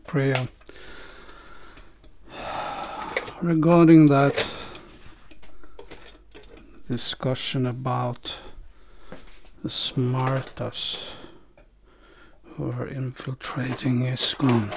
Priya. Regarding that discussion about the Smartas who are infiltrating ISKCON,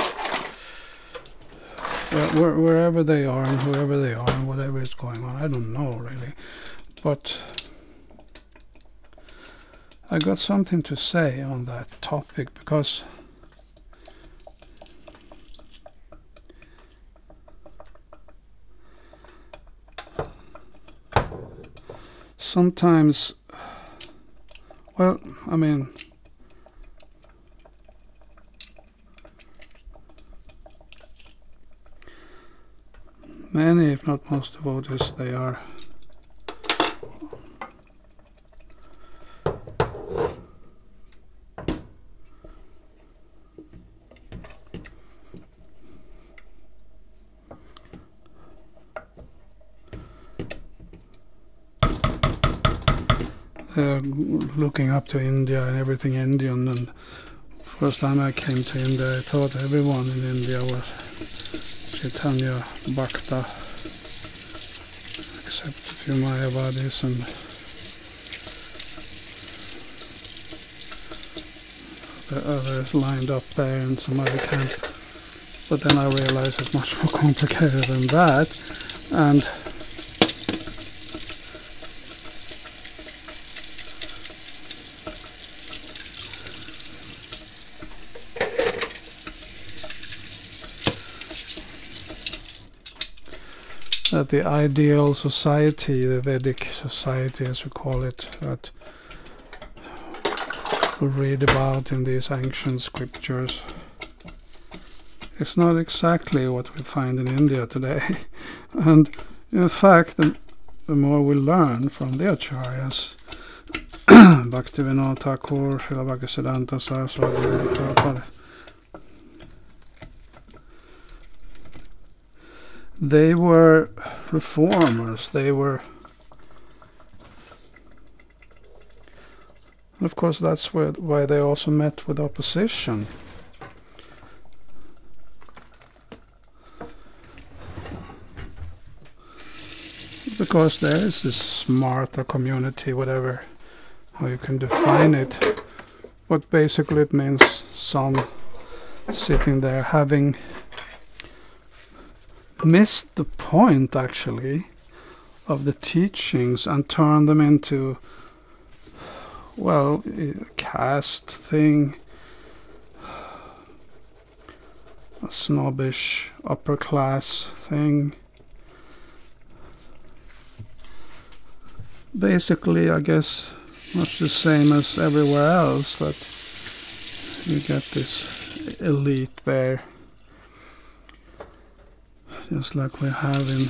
wherever they are and whoever they are and whatever is going on, I don't know really, but I got something to say on that topic, because sometimes, well, I mean, many, if not most devotees, they are looking up to India and everything Indian. And first time I came to India, I thought everyone in India was Chaitanya Bhakta, except a few Mayavadis and the others lined up there in some other camp. But then I realized it's much more complicated than that, and that the ideal society, the Vedic society as we call it, that we read about in these ancient scriptures, is not exactly what we find in India today. And in fact, the more we learn from the Acharyas, Bhaktivinoda Thakur, Srila Bhaktisiddhanta Saraswati, Prabhupada, they were reformers. They were, and of course that's why they also met with opposition. Because there is this smarta community, whatever, how you can define it. But basically it means some sitting there having missed the point actually of the teachings and turned them into, well, a caste thing, a snobbish upper class thing. Basically, I guess, much the same as everywhere else, that you get this elite there, just like we have in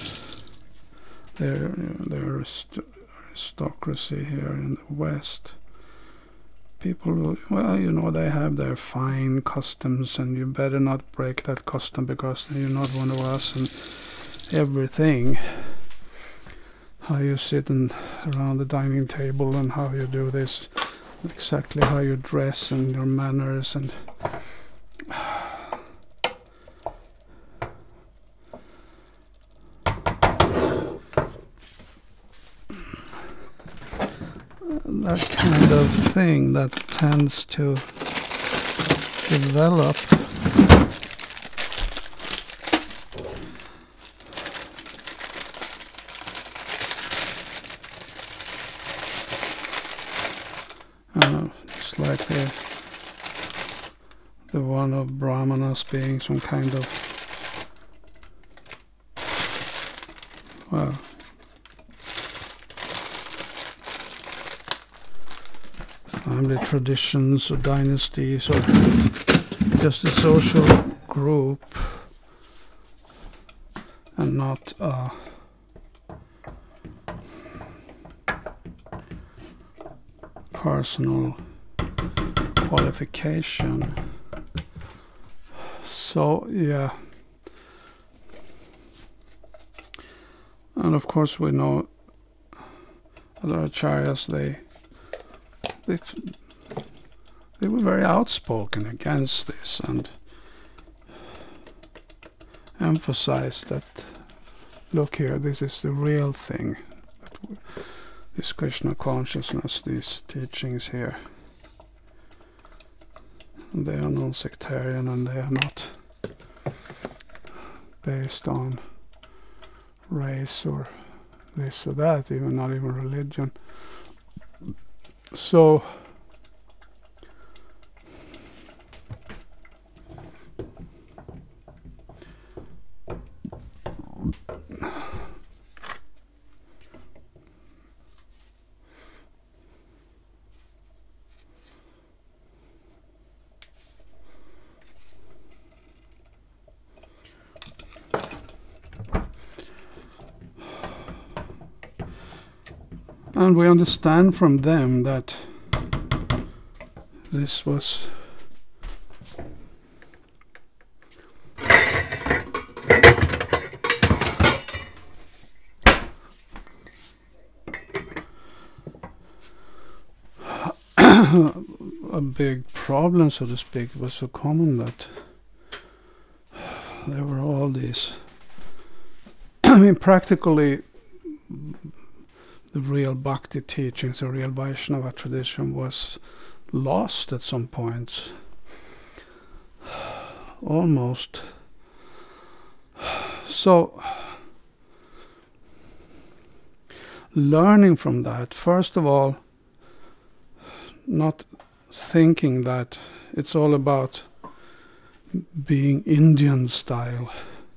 the aristocracy here in the West. People, well, you know, they have their fine customs, and you better not break that custom because you're not one of us, and everything. How you sit around the dining table and how you do this, exactly how you dress and your manners, and that kind of thing that tends to develop just like the one of Brahmanas being some kind of, well, family traditions or dynasties or just a social group and not personal qualification. So yeah, and of course we know that Acharyas, they were very outspoken against this, and emphasize that, look here, this is the real thing. This Krishna consciousness, these teachings here, they are non-sectarian, and they are not based on race or this or that, even not even religion. So and we understand from them that this was a big problem, so to speak. It was so common that there were all these I mean, practically the real bhakti teachings, the real Vaishnava tradition was lost at some point. Almost. So, learning from that, first of all, not thinking that it's all about being Indian style,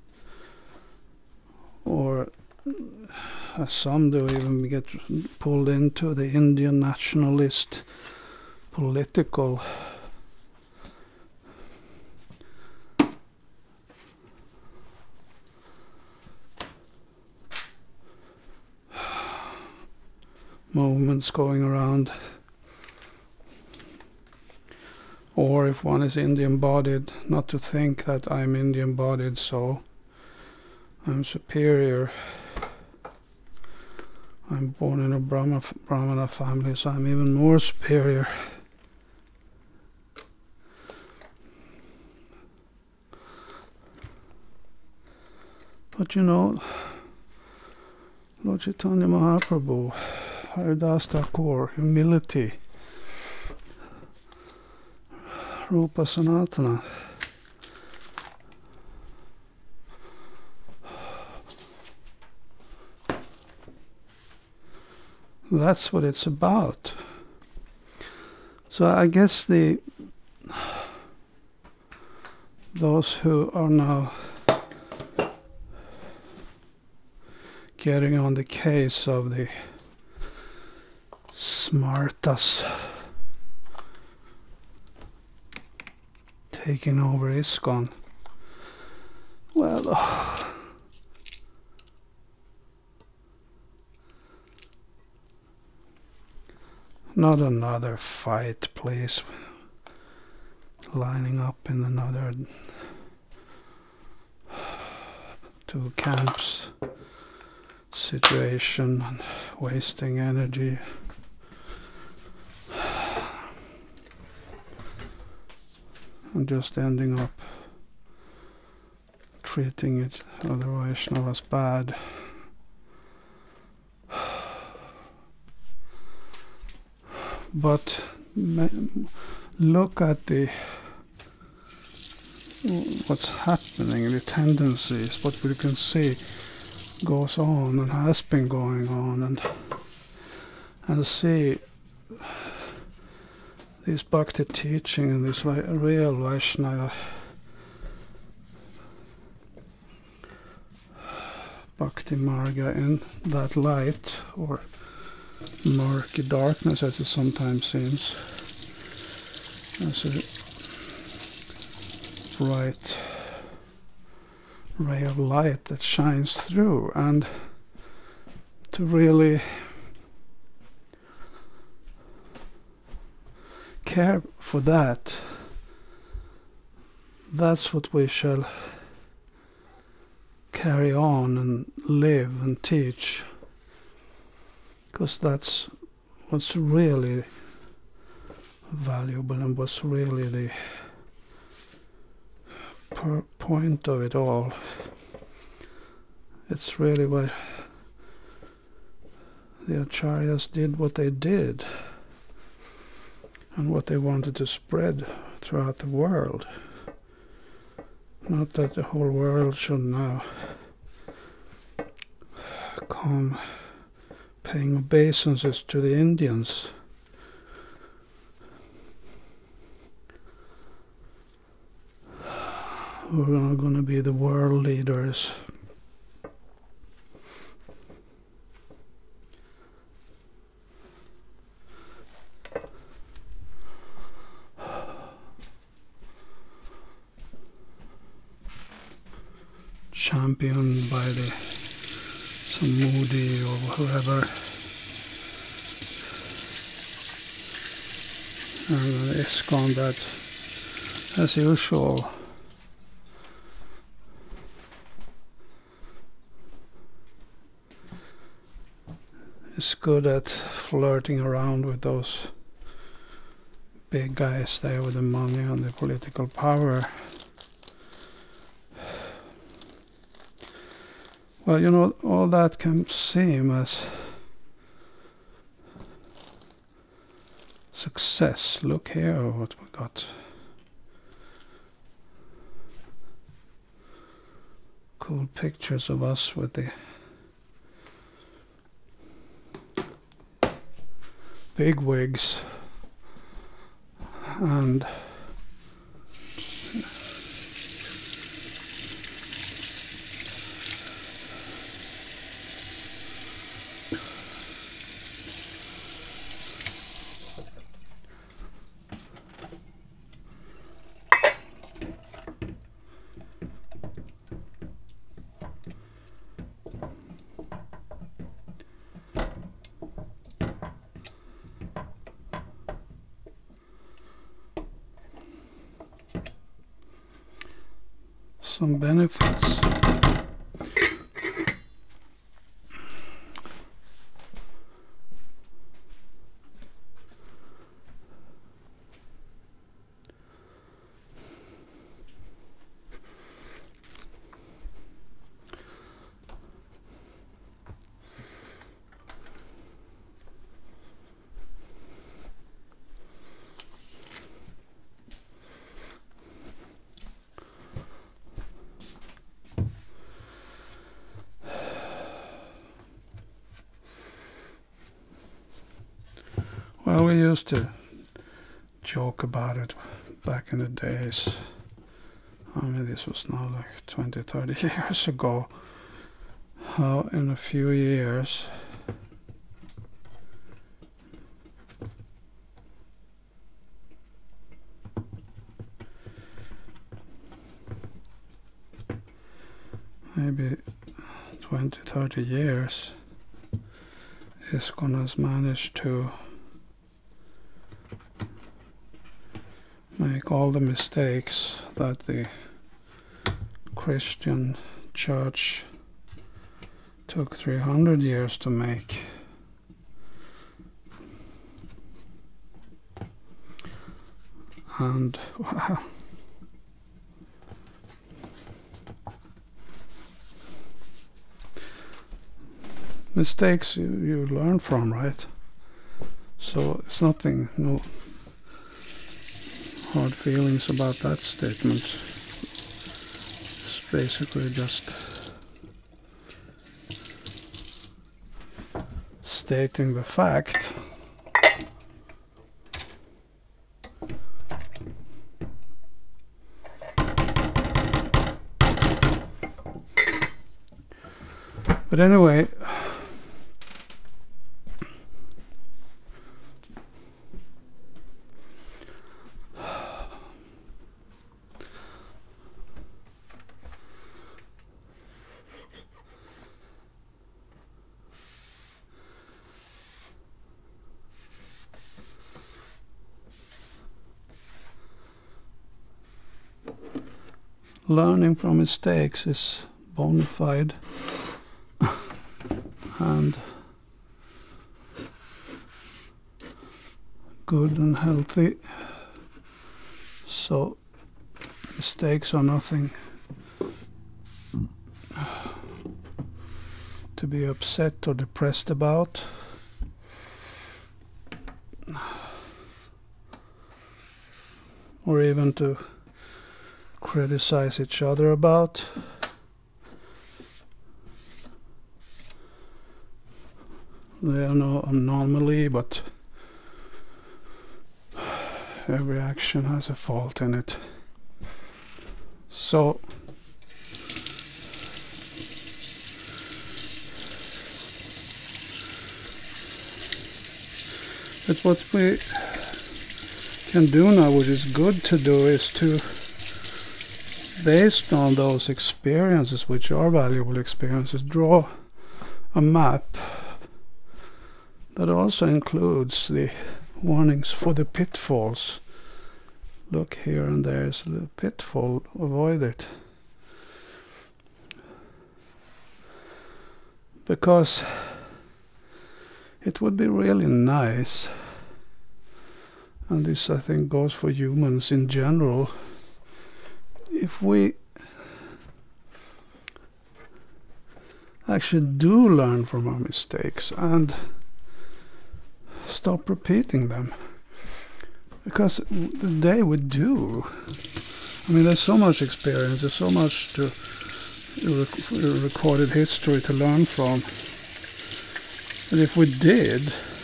or as some do, even get pulled into the Indian nationalist political movements going around. Or if one is Indian-bodied, not to think that I'm Indian-bodied, so I'm superior. I'm born in a Brahmana family, so I'm even more superior. But you know, Lord Chaitanya Mahaprabhu, Haridas Thakur, humility, Rupa Sanatana. That's what it's about. So I guess those who are now getting on the case of the smartas taking over ISKCON, well, not another fight, please. Lining up in another two camps situation and wasting energy. And just ending up treating it other Vaishnavas bad. But look at what's happening, the tendencies, what we can see goes on and has been going on, and see this bhakti teaching and this real Vaishnava bhakti marga in that light, or murky darkness as it sometimes seems, as a bright ray of light that shines through, and to really care for that. That's what we shall carry on and live and teach, because that's what's really valuable and what's really the point of it all. It's really why the Acharyas did what they did and what they wanted to spread throughout the world. Not that the whole world should now come paying obeisances to the Indians. Who are now going to be the world leaders. Championed by some Modi or whoever. And ISKCON, that, as usual, is good at flirting around with those big guys there with the money and the political power. Well, you know, all that can seem as success. Look here what we got. Cool pictures of us with the big wigs and some benefits. Well, we used to joke about it back in the days. I mean, this was now like 20, 30 years ago. How in a few years maybe 20, 30 years ISKCON has managed to make all the mistakes that the Christian church took 300 years to make. And wow, mistakes you learn from, right? So it's nothing, no hard feelings about that statement. It's basically just stating the fact. But anyway, learning from mistakes is bona fide and good and healthy. So mistakes are nothing to be upset or depressed about. Or even to criticize each other about. They are no anomaly, but every action has a fault in it. So but what we can do now, which is good to do, is to, based on those experiences, which are valuable experiences, draw a map that also includes the warnings for the pitfalls. Look, here and there is a little pitfall, avoid it. Because it would be really nice, and this I think goes for humans in general, if we actually do learn from our mistakes and stop repeating them. Because the day we do, I mean, there's so much experience, there's so much to recorded history to learn from. But if we did,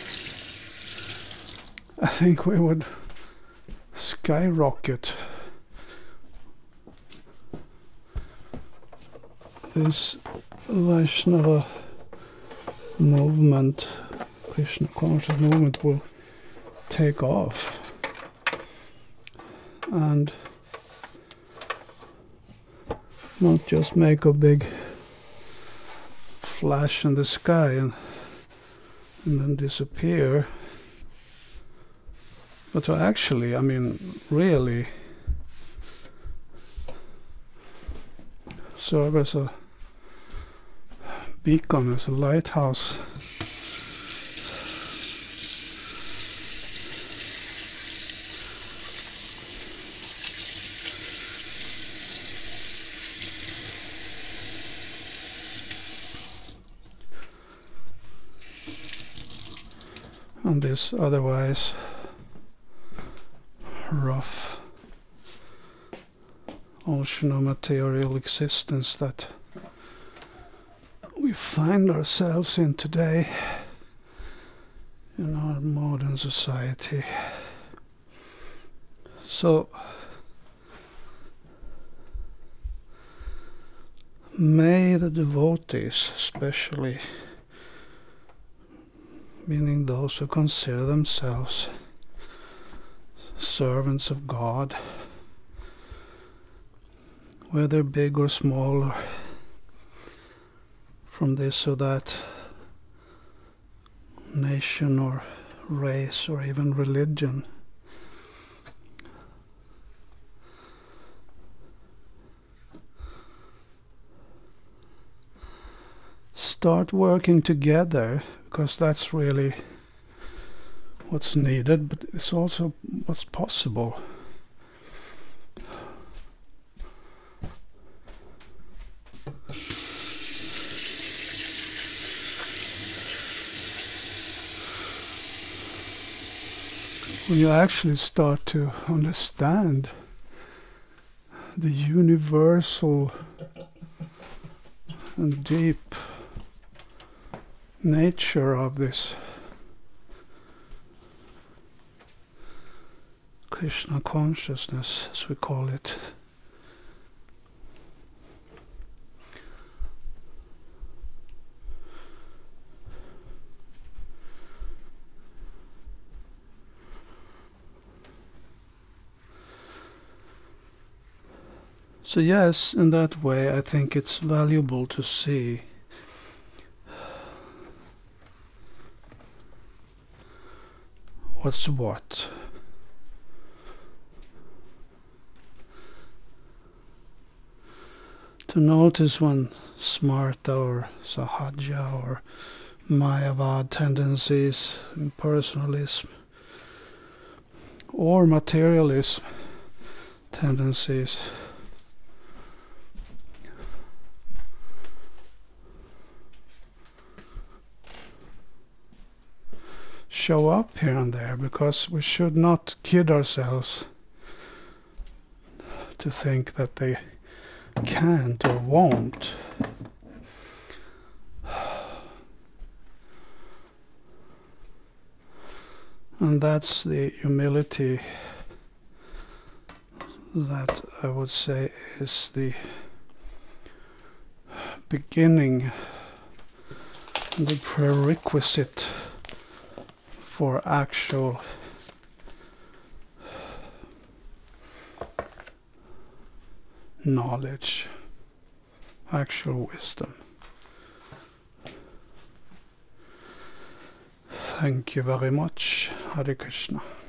I think we would skyrocket this Vaishnava movement, Krishna conscious movement will take off. And not just make a big flash in the sky and then disappear, but to actually, I mean, really serve as a beacon, as a lighthouse. On this otherwise rough ocean of material existence that we find ourselves in today in our modern society. So may the devotees, especially, meaning those who consider themselves servants of God, whether big or small, or from this or that nation or race or even religion, start working together, because that's really what's needed, but it's also what's possible. When you actually start to understand the universal and deep nature of this Krishna consciousness, as we call it. So yes, in that way I think it's valuable to see what's what. To notice when smarta or sahaja or mayavad tendencies, impersonalism, or materialism tendencies show up here and there, because we should not kid ourselves to think that they can't or won't. And that's the humility that I would say is the beginning, the prerequisite for actual knowledge, actual wisdom. Thank you very much. Hare Krishna.